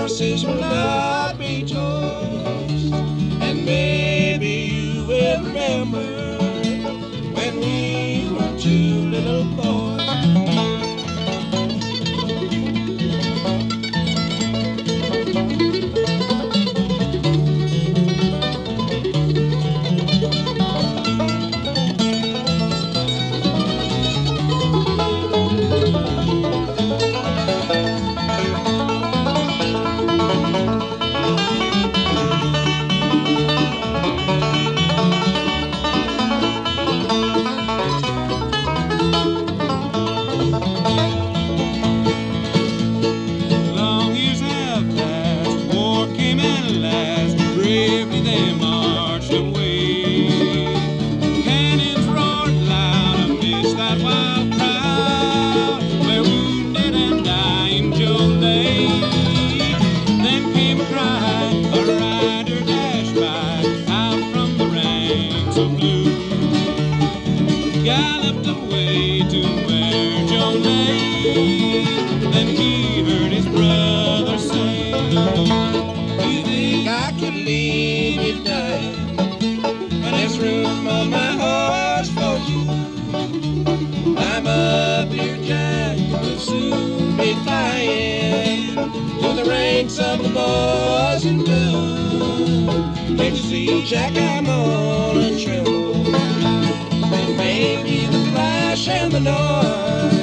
horses will not be yours. And maybe you will remember when we were two little boys. Galloped away to where Joe lay. Then he heard his brother say, You think I could leave you dying, but there's room on my horse for you. I'm up here, Jack, we'll soon be flying to the ranks of the boys in blue. Can't you see, Jack, I'm on a tremble? Maybe the flash and the noise